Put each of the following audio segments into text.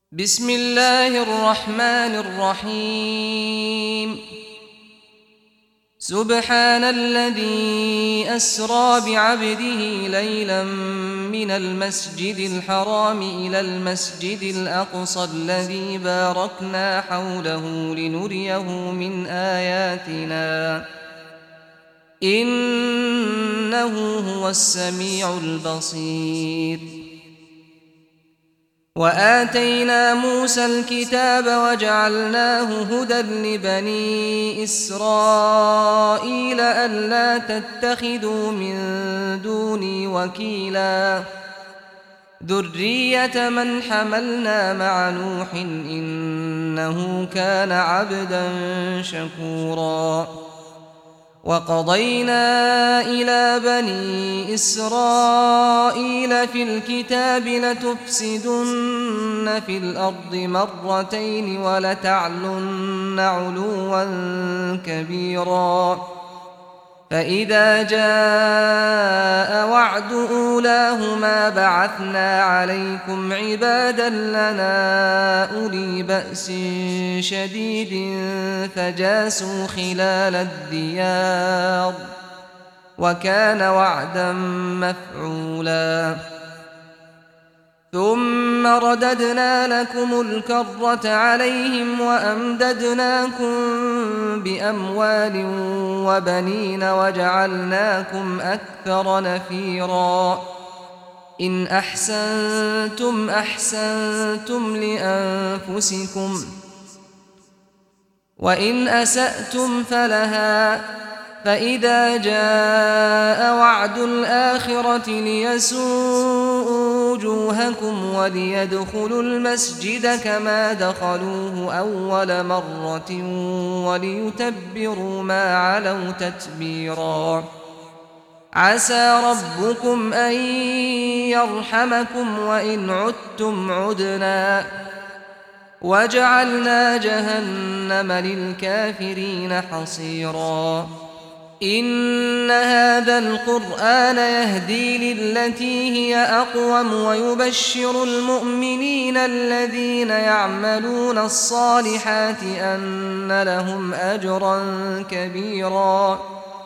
بسم الله الرحمن الرحيم. سبحان الذي أسرى بعبده ليلا من المسجد الحرام إلى المسجد الأقصى الذي باركنا حوله لنريه من آياتنا إنه هو السميع البصير. وآتينا موسى الكتاب وجعلناه هدى لبني إسرائيل ألا تتخذوا من دوني وكيلا ذرية من حملنا مع نوح إنه كان عبدا شكورا. وقضينا إلى بني إسرائيل في الكتاب لتفسدن في الأرض مرتين ولتعلن علوا كبيرا. فإذا جاء وعد أولاهما بعثنا عليكم عبادا لنا أولي بأس شديد فجاسوا خلال الديار وكان وعدا مفعولا. ثم رددنا لكم الكرة عليهم وأمددناكم بأموال وبنين وجعلناكم أكثر نفيرا. إن أحسنتم أحسنتم لأنفسكم وإن أسأتم فلها. فإذا جاء وعد الآخرة ليسوءوا وجوهكم وليدخلوا المسجد كما دخلوه أول مرة وليتبروا ما علوا تتبيرا. عسى ربكم أن يرحمكم وإن عدتم عدنا وجعلنا جهنم للكافرين حصيرا. إن هذا القرآن يهدي للتي هي أقوم ويبشر المؤمنين الذين يعملون الصالحات أن لهم أجرا كبيرا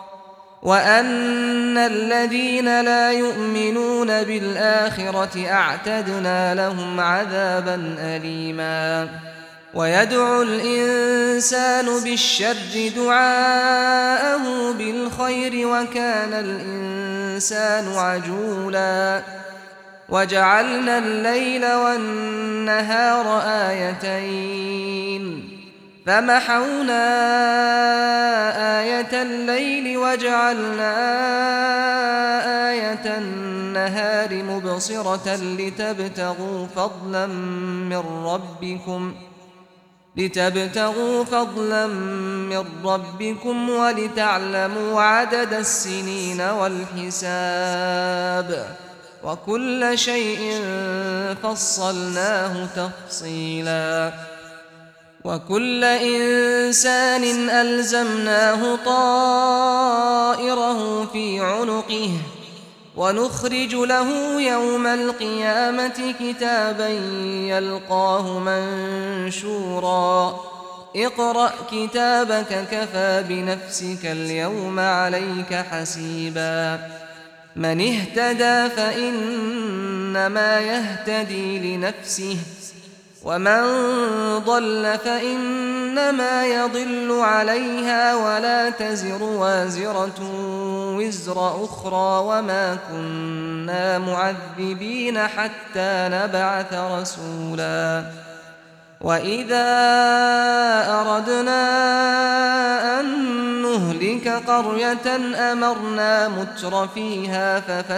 وأن الذين لا يؤمنون بالآخرة أعتدنا لهم عذابا أليما. ويدعو الإنسان بالشر دعاءه بالخير وكان الإنسان عجولا. وجعلنا الليل والنهار آيتين فمحونا آية الليل وجعلنا آية النهار مبصرة لتبتغوا فضلا من ربكم ولتعلموا عدد السنين والحساب وكل شيء فصلناه تفصيلا. وكل إنسان ألزمناه طائره في عنقه ونخرج له يوم القيامة كتابا يلقاه منشورا. اقرأ كتابك كفى بنفسك اليوم عليك حسيبا. من اهتدى فإنما يهتدي لنفسه ومن ضل فإنما يضل عليها ولا تزر وازرة وزر أخرى وما كنا معذبين حتى نبعث رسولا. وإذا أردنا أن نهلك قرية أمرنا متر فيها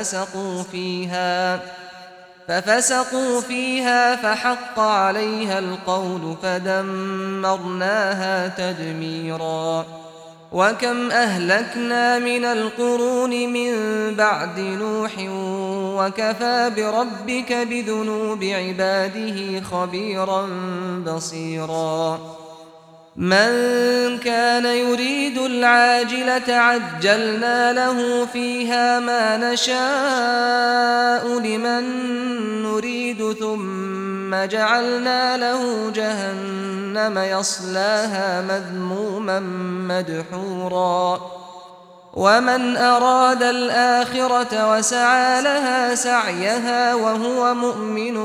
ففسقوا فيها فحق عليها القول فدمرناها تدميرا. وكم أهلكنا من القرون من بعد نوح وكفى بربك بذنوب عباده خبيرا بصيرا. من كان يريد العاجلة عجلنا له فيها ما نشاء لمن نريد ثم ثم جعلنا له جهنم يصلاها مذموما مدحورا ومن أراد الآخرة وسعى لها سعيها وهو مؤمن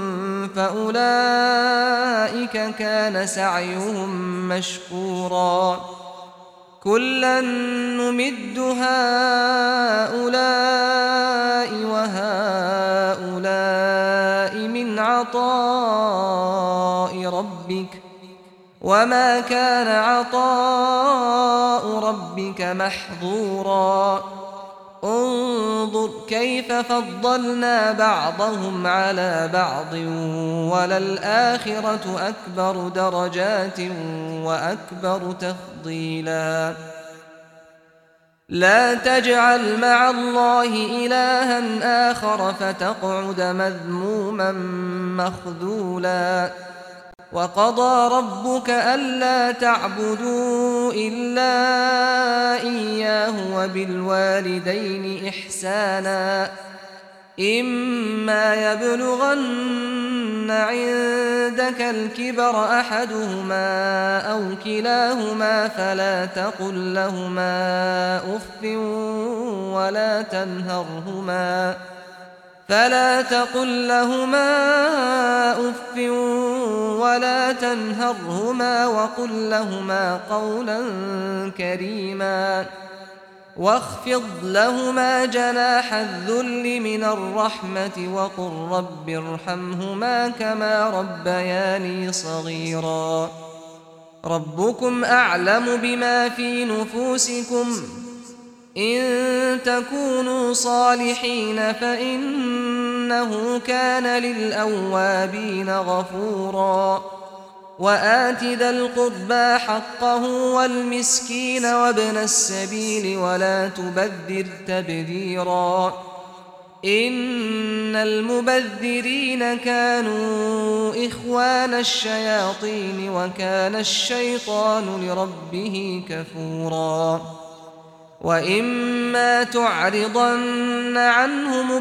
فأولئك كان سعيهم مشكورا كلا نمد هؤلاء وهؤلاء من عطاء ربك وما كان عطاء ربك محظورا انظر كيف فضلنا بعضهم على بعض وللآخرة أكبر درجات وأكبر تفضيلا لا تجعل مع الله إلها آخر فتقعد مذموما مخذولا وقضى ربك ألا تعبدوا إلا إياه وبالوالدين إحسانا إما يبلغن عندك الكبر أحدهما أو كلاهما فلا تقل لهما أف ولا تنهرهما وقل لهما قولا كريما واخفض لهما جناح الذل من الرحمة وقل رب ارحمهما كما ربياني صغيرا ربكم أعلم بما في نفوسكم إن تكونوا صالحين فإنه كان للأوابين غفورا وآت ذا القربى حقه والمسكين وابن السبيل ولا تبذر تبذيرا إن المبذرين كانوا إخوان الشياطين وكان الشيطان لربه كفورا وإما تعرضن عنهم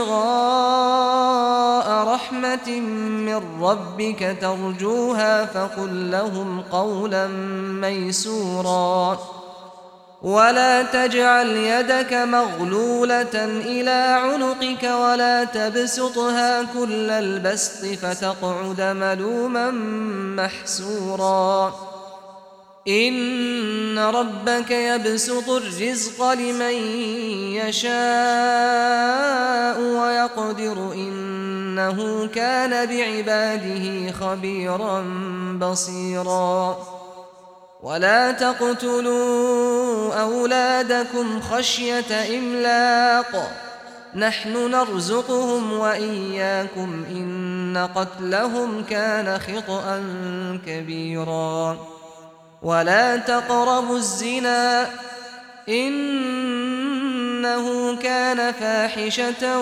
ابتغاء رحمة من ربك ترجوها فقل لهم قولا ميسورا ولا تجعل يدك مغلولة إلى عنقك ولا تبسطها كل البسط فتقعد ملوما محسورا إن ربك يبسط الرزق لمن يشاء ويقدر إنه كان بعباده خبيرا بصيرا ولا تقتلوا أولادكم خشية إملاق نحن نرزقهم وإياكم إن قتلهم كان خطأ كبيرا ولا تقربوا الزنا إنه كان فاحشة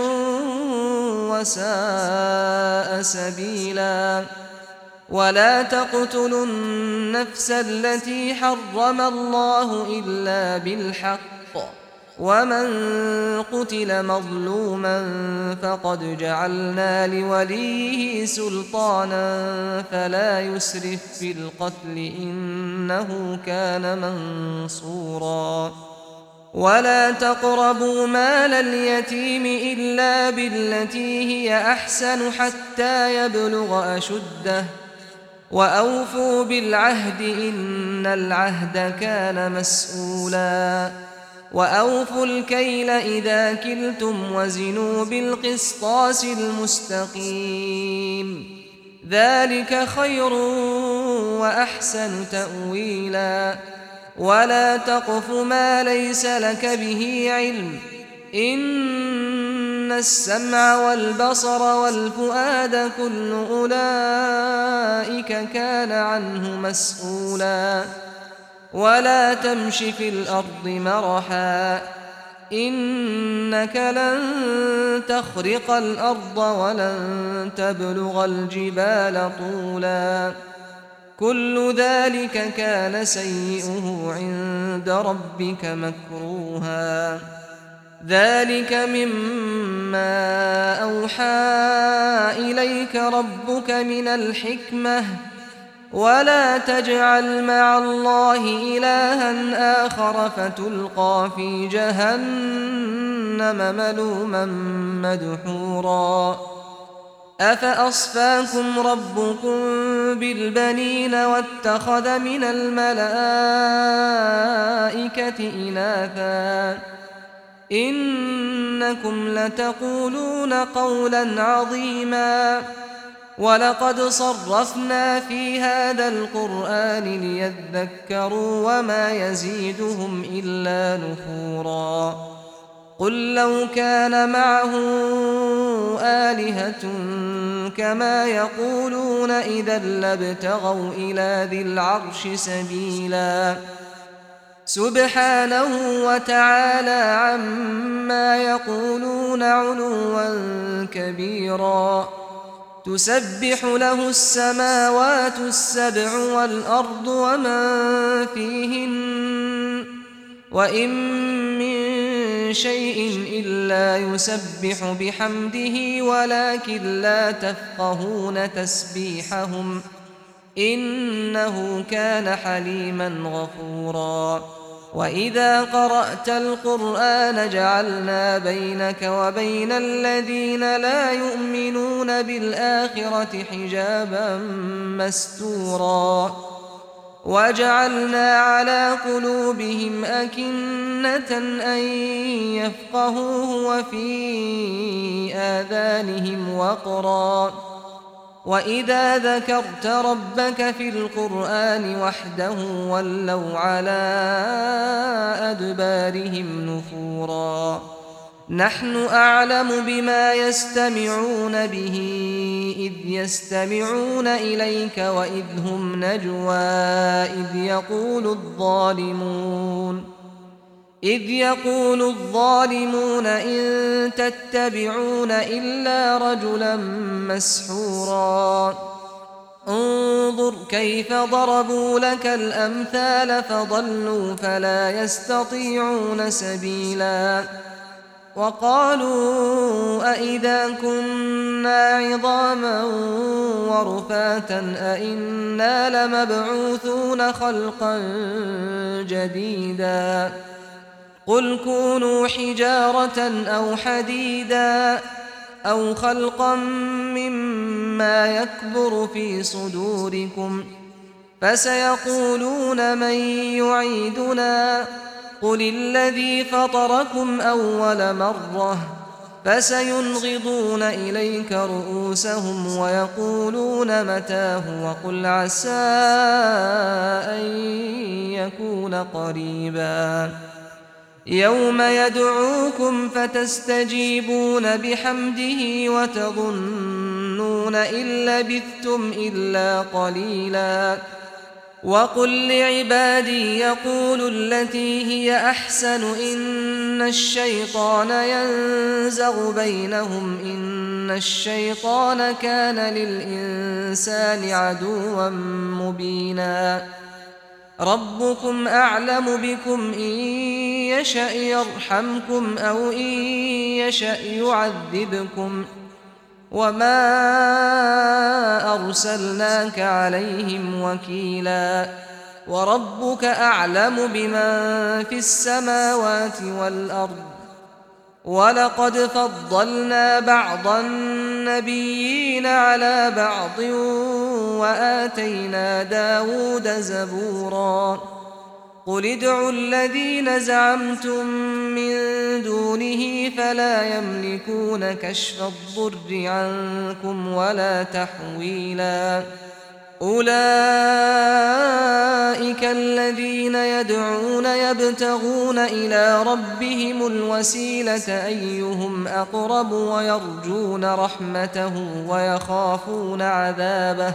وساء سبيلا ولا تقتلوا النفس التي حرم الله إلا بالحق ومن قتل مظلوما فقد جعلنا لوليه سلطانا فلا يسرف في القتل إنه كان منصورا ولا تقربوا مال اليتيم إلا بالتي هي أحسن حتى يبلغ أشده وأوفوا بالعهد إن العهد كان مسؤولا وأوفوا الكيل إذا كلتم وزنوا بالقسطاس المستقيم ذلك خير وأحسن تأويلا ولا تقف ما ليس لك به علم إن السمع والبصر والفؤاد كل أولئك كان عنه مسؤولا ولا تمش في الأرض مرحا إنك لن تخرق الأرض ولن تبلغ الجبال طولا كل ذلك كان سيئه عند ربك مكروها ذلك مما أوحى إليك ربك من الحكمة ولا تجعل مع الله إلها آخر فتلقى في جهنم ملوما مدحورا أفأصفاكم ربكم بالبنين واتخذ من الملائكة إناثا إنكم لتقولون قولا عظيما ولقد صرفنا في هذا القرآن ليذكروا وما يزيدهم إلا نفورا قل لو كان معه آلهة كما يقولون إذا لابتغوا إلى ذي العرش سبيلا سبحانه وتعالى عما يقولون علوا كبيرا تسبح له السماوات السبع والأرض ومن فيهن وإن من شيء إلا يسبح بحمده ولكن لا تفقهون تسبيحهم إنه كان حليما غفورا وإذا قرأت القرآن جعلنا بينك وبين الذين لا يؤمنون بالآخرة حجابا مستورا وجعلنا على قلوبهم أكنة أن يفقهوه وفي آذانهم وقرا وإذا ذكرت ربك في القرآن وحده ولوا على أدبارهم نفورا نحن أعلم بما يستمعون به إذ يستمعون إليك وإذ هم نجوى إذ يقول الظالمون إن تتبعون إلا رجلا مسحورا انظر كيف ضربوا لك الأمثال فضلوا فلا يستطيعون سبيلا وقالوا أئذا كنا عظاما ورفاتا أئنا لمبعوثون خلقا جديدا قل كونوا حجارة أو حديدا أو خلقا مما يكبر في صدوركم فسيقولون من يعيدنا قل الذي فطركم أول مرة فسينغضون إليك رؤوسهم ويقولون متاه وقل عسى أن يكون قريبا يوم يدعوكم فتستجيبون بحمده وتظنون إن لبثتم إلا قليلا وقل لعبادي يقولوا التي هي أحسن إن الشيطان ينزغ بينهم إن الشيطان كان للإنسان عدوا مبينا ربكم أعلم بكم إن يشأ يرحمكم أو إن يشأ يعذبكم وما أرسلناك عليهم وكيلا وربك أعلم بمن في السماوات والأرض ولقد فضلنا بعض النبيين على بعض وآتينا داود زبورا قل ادعوا الذين زعمتم من دونه فلا يملكون كشف الضر عنكم ولا تحويلا أولئك الذين يدعون يبتغون إلى ربهم الوسيلة أيهم أقرب ويرجون رحمته ويخافون عذابه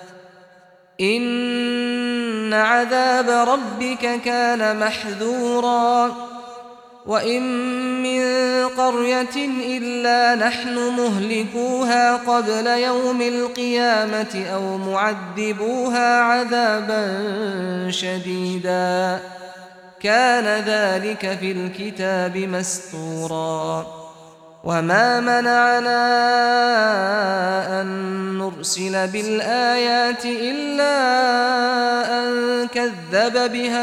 إن عذاب ربك كان محذورا وإن من قرية إلا نحن مهلكوها قبل يوم القيامة أو معذبوها عذابا شديدا كان ذلك في الكتاب مسطورا وما منعنا أن نرسل بالآيات إلا أن كذب بها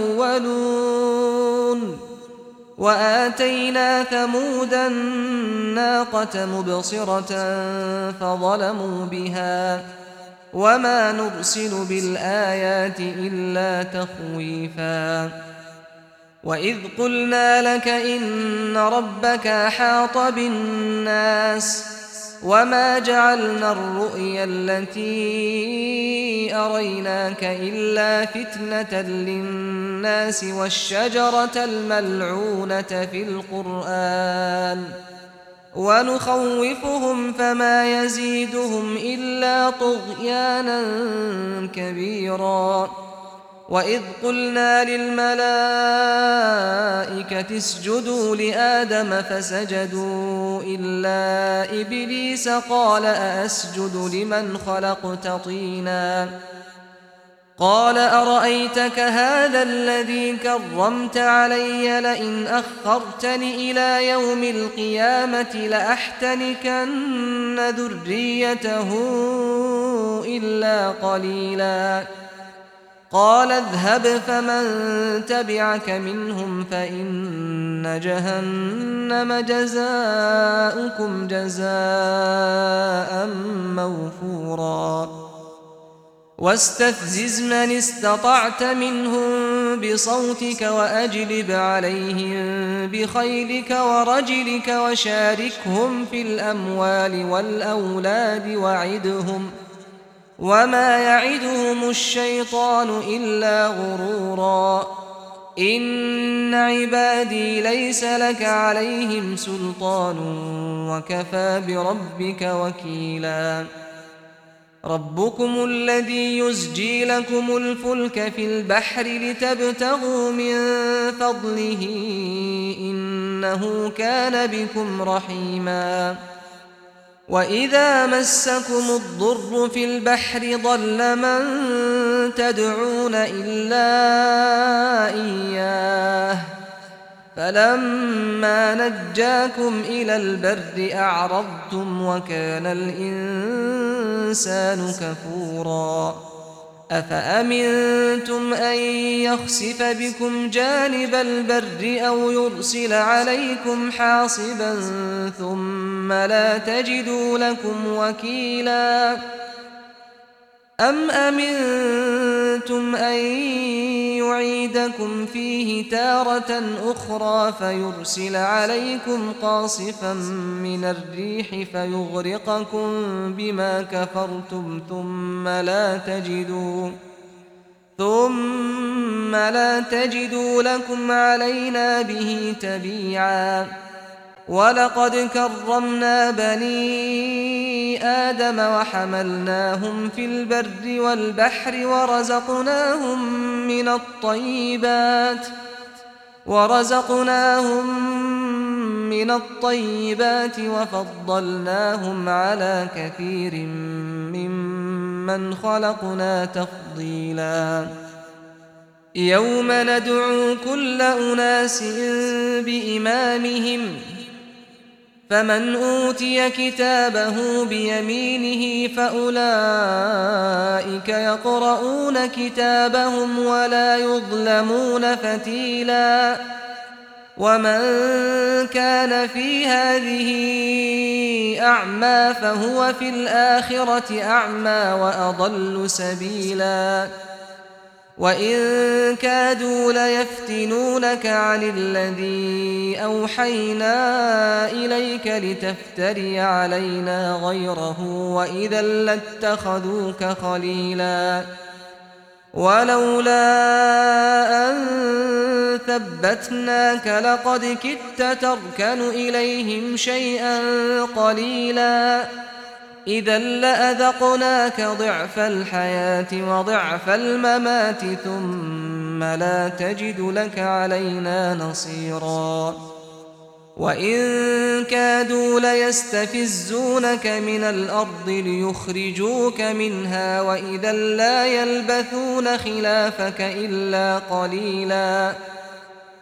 الأولون وآتينا ثمود الناقة مبصرة فظلموا بها وما نرسل بالآيات إلا تخويفا وإذ قلنا لك إن ربك أحاط بالناس وما جعلنا الرؤيا التي أريناك إلا فتنة للناس والشجرة الملعونة في القرآن ونخوفهم فما يزيدهم إلا طغيانا كبيرا وإذ قلنا للملائكة اسجدوا لآدم فسجدوا إلا إبليس قال أأسجد لمن خلقت طينا قال أرأيتك هذا الذي كرمت علي لئن أخرتني إلى يوم القيامة لأحتنكن ذريته إلا قليلا قال اذهب فمن تبعك منهم فإن جهنم جزاؤكم جزاء موفورا واستفزز من استطعت منهم بصوتك وأجلب عليهم بخيلك ورجلك وشاركهم في الأموال والأولاد وعدهم وما يعدهم الشيطان إلا غرورا إن عبادي ليس لك عليهم سلطان وكفى بربك وكيلا ربكم الذي يزجي لكم الفلك في البحر لتبتغوا من فضله إنه كان بكم رحيما وإذا مسكم الضر في البحر ضل من تدعون إلا إياه فلما نجاكم إلى البر أعرضتم وكان الإنسان كفورا أفأمنتم أن يخسف بكم جانب البر أو يرسل عليكم حاصبا ثم لا تجدوا لكم وكيلا أم أمنتم أن يعيدكم فيه تارة أخرى فيرسل عليكم قاصفا من الريح فيغرقكم بما كفرتم ثم لا تجدوا لكم علينا به تبيعا ولقد كرمنا بني آدم وحملناهم في البر والبحر ورزقناهم من الطيبات وفضلناهم على كثير ممن خلقنا تفضيلا يوم ندعو كل أناس بإمامهم فمن أوتي كتابه بيمينه فأولئك يقرؤون كتابهم ولا يظلمون فتيلا ومن كان في هذه أعمى فهو في الآخرة أعمى وأضل سبيلا وإن كادوا ليفتنونك عن الذي أوحينا إليك لتفتري علينا غيره وإذا لاتخذوك خليلا ولولا أن ثبتناك لقد كدت تركن إليهم شيئا قليلا إذا لأذقناك ضعف الحياة وضعف الممات ثم لا تجد لك علينا نصيرا وإن كادوا ليستفزونك من الأرض ليخرجوك منها وإذا لا يلبثون خلافك إلا قليلا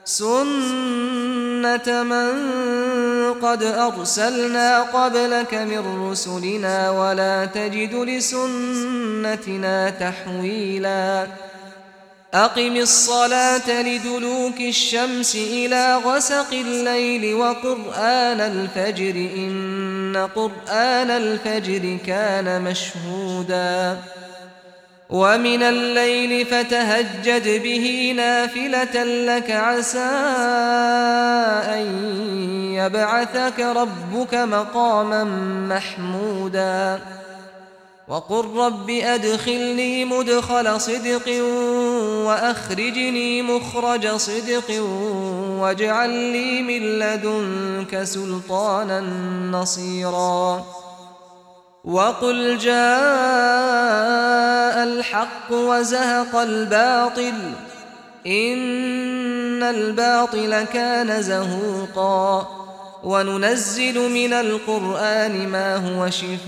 سنة من قد أرسلنا قبلك من رسلنا ولا تجد لسنتنا تحويلا أقم الصلاة لدلوك الشمس إلى غسق الليل وقرآن الفجر إن قرآن الفجر كان مشهودا ومن الليل فتهجد به نافلة لك عسى أن يبعثك ربك مقاما محمودا وقل رب أدخلني مدخل صدق وأخرجني مخرج صدق واجعل لي من لدنك سلطانا نصيرا وقل جاء الحق وزهق الباطل إن الباطل كان زهوقا وننزل من القرآن ما هو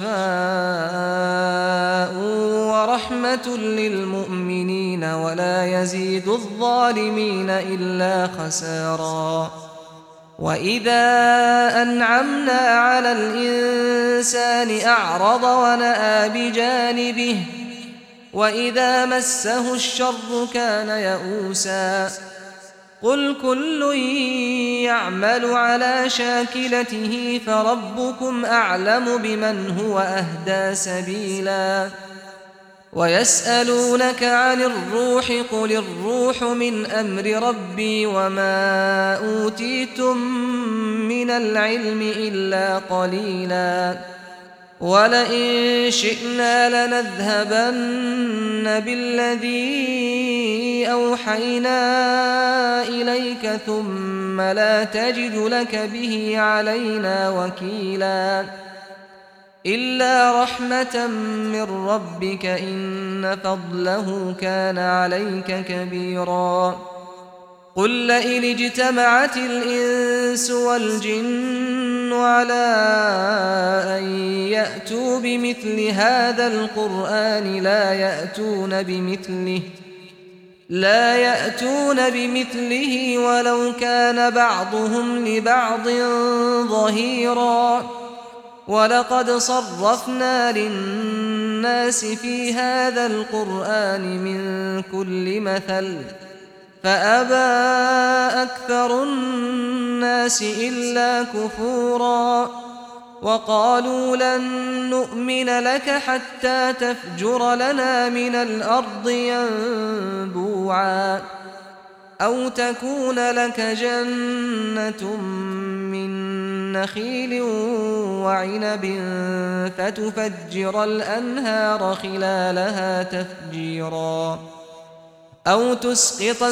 شفاء ورحمة للمؤمنين ولا يزيد الظالمين إلا خسارا وإذا أنعمنا على الإنسان أعرض ونأى بجانبه وإذا مسه الشر كان يئوسا قل كل يعمل على شاكلته فربكم أعلم بمن هو أهدى سبيلا ويسألونك عن الروح قل الروح من أمر ربي وما أوتيتم من العلم إلا قليلا ولئن شئنا لنذهبن بالذي أوحينا إليك ثم لا تجد لك به علينا وكيلا إلا رحمة من ربك إن فضله كان عليك كبيرا قل لئن اجتمعت الإنس والجن على أن يأتوا بمثل هذا القرآن لا يأتون بمثله ولو كان بعضهم لبعض ظهيرا ولقد صرفنا للناس في هذا القرآن من كل مثل فأبى أكثر الناس إلا كفورا وقالوا لن نؤمن لك حتى تفجر لنا من الأرض ينبوعا أو تكون لك جنة من نخيل وعنب فتفجر الأنهار خلالها تفجيرا أو تسقط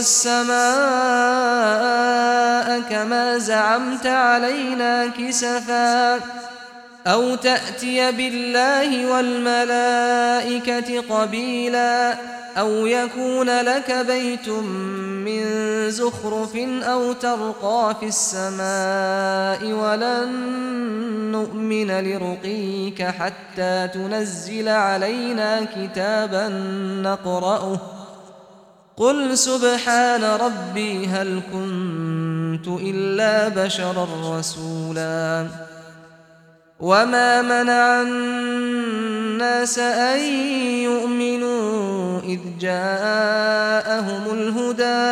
السماء كما زعمت علينا كسفا أو تأتي بالله والملائكة قبيلا أو يكون لك بيت من زخرف أو ترقى في السماء ولن نؤمن لرقيك حتى تنزل علينا كتابا نقرأه قل سبحان ربي هل كنت إلا بشرا رسولا وما منع الناس أن يؤمنوا إذ جاءهم الهدى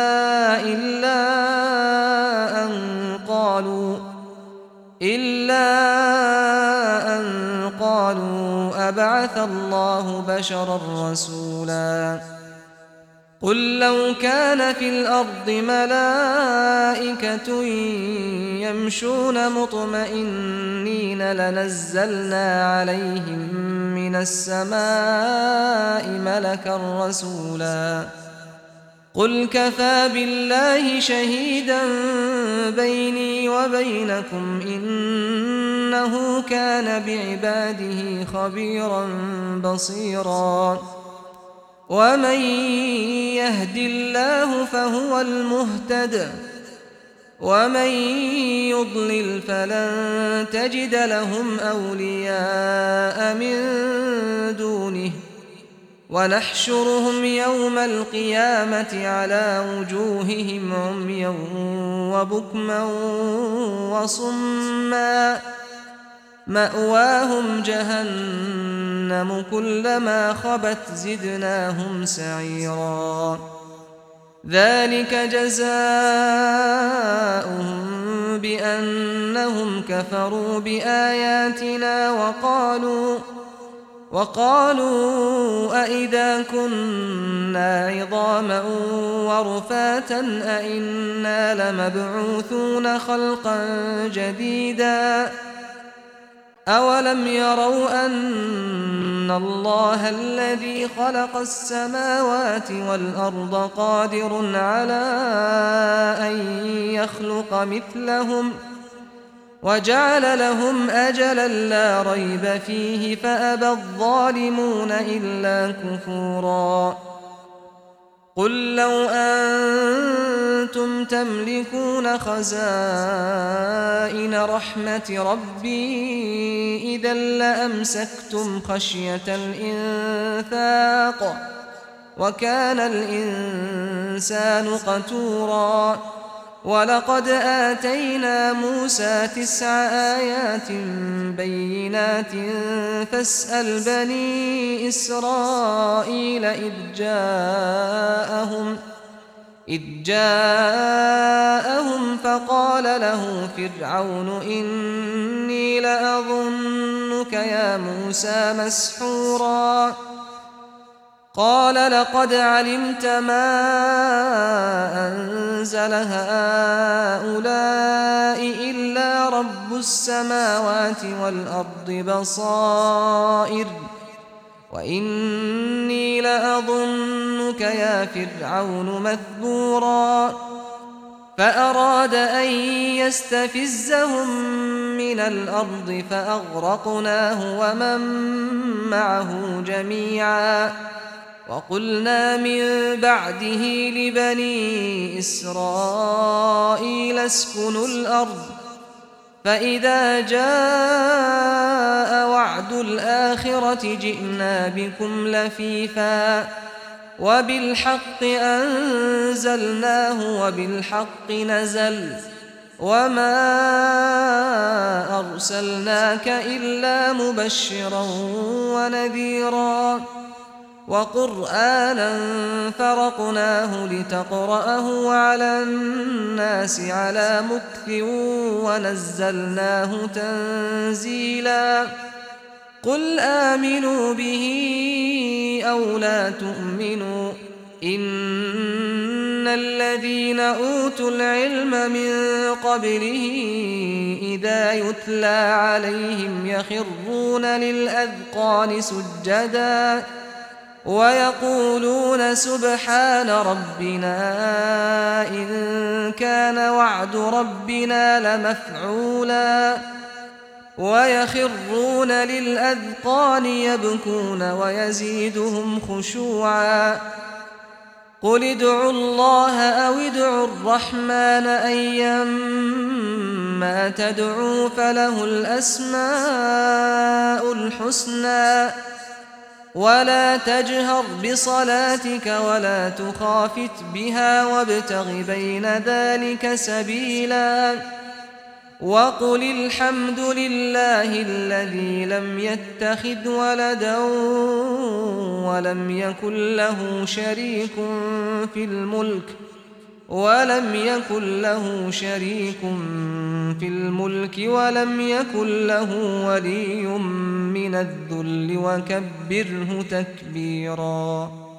إلا أن قالوا أبعث الله بشرا رسولا قل لو كان في الأرض ملائكة يمشون مطمئنين لنزلنا عليهم من السماء ملكا رسولا قل كفى بالله شهيدا بيني وبينكم إنه كان بعباده خبيرا بصيرا ومن يهد الله فهو المهتد ومن يضلل فلن تجد لهم أولياء من دونه ونحشرهم يوم القيامة على وجوههم عميا وبكما وصما مأواهم جهنم كلما خبت زدناهم سعيرا ذلك جزاؤهم بأنهم كفروا بآياتنا وقالوا أئذا كنا عظاما ورفاتا أئنا لمبعوثون خلقا جديدا أولم يروا أن الله الذي خلق السماوات والأرض قادر على أن يخلق مثلهم وجعل لهم أجلا لا ريب فيه فأبى الظالمون إلا كفورا قل لو أنتم تملكون خزائن رحمة ربي إذا لأمسكتم خشية الإنفاق وكان الإنسان قتورا ولقد آتينا موسى 9 آيات بينات فاسأل بني إسرائيل إذ جاءهم فقال له فرعون إني لأظنك يا موسى مسحورا قال لقد علمت ما أنزل هؤلاء إلا رب السماوات والأرض بصائر وإني لأظنك يا فرعون مثبورا فأراد أن يستفزهم من الأرض فأغرقناه ومن معه جميعا وقلنا من بعده لبني إسرائيل اسكنوا الأرض فإذا جاء وعد الآخرة جئنا بكم لفيفا وبالحق أنزلناه وبالحق نزل وما أرسلناك إلا مبشرا ونذيرا وقرآنا فرقناه لتقرأه على الناس على مكث ونزلناه تنزيلا قل آمنوا به أو لا تؤمنوا إن الذين أوتوا العلم من قبله إذا يتلى عليهم يخرون للأذقان سجدا ويقولون سبحان ربنا إن كان وعد ربنا لمفعولا ويخرون للأذقان يبكون ويزيدهم خشوعا قل ادعوا الله أو ادعوا الرحمن أيما تدعوا فله الأسماء الحسنى ولا تجهر بصلاتك ولا تخافت بها وابتغ بين ذلك سبيلا وقل الحمد لله الذي لم يتخذ ولدا ولم يكن له شريك في الملك ولم يكن له ولي من الذل وكبره تكبيرا.